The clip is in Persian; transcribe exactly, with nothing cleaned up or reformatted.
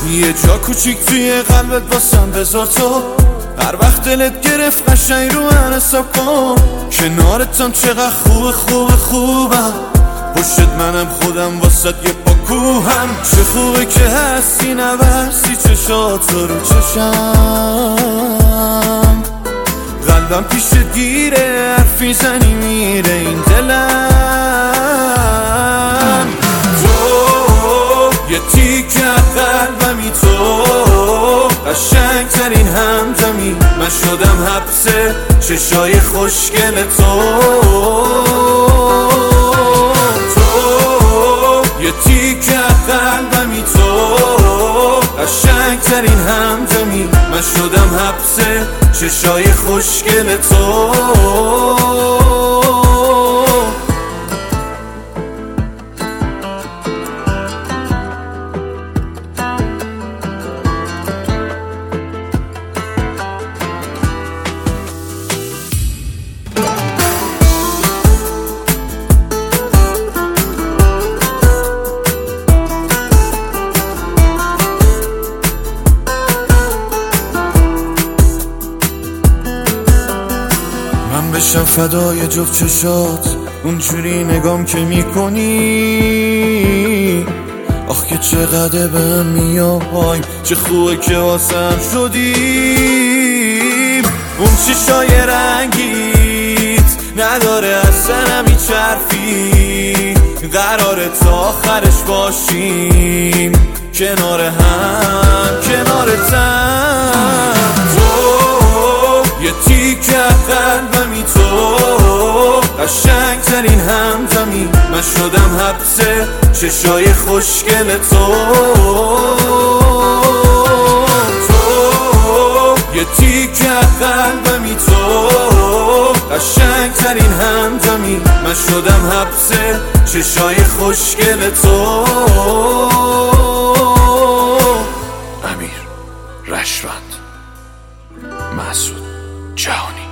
یه جا کوچیک توی قلبت واسم بذار تو، هر وقت دلت گرفت قشنگ رو من حساب کن. کنارتم چقدر خوب خوب خوبم، پشت منم خودم واسد یه پاکوهم. چه خوبه که هستی نبستی چشات رو چشم، قلبم پیش دیره حرفی زنی میره این دلم. تو یه تیکه قلبمی، تو قشنگ ترین همدمی، من شدم حبس چشای خوشگل تو. تو یه تیکه قلبمی، تو قشنگ ترین همدمی، من شدم حبس چشای خوشگل تو. من بشم فدای جفت چشات، اونجوری نگام که میکنی. آخ که چقدر بهم میای، چه خوبه که واسم شدیم. اون چشای رنگیت نداره اصلا میچرفی، قراره تا آخرش باشیم کنار هم کنارتم. تو یه تیکه قلبمی، تو قشنگ ترین همدمی، من شدم حبس چشای خوشگل تو. تو یه تیکه قلبمی، تو قشنگ ترین همدمی، من شدم حبس چشای خوشگل تو. امیر رشوند، مسعود جهانی.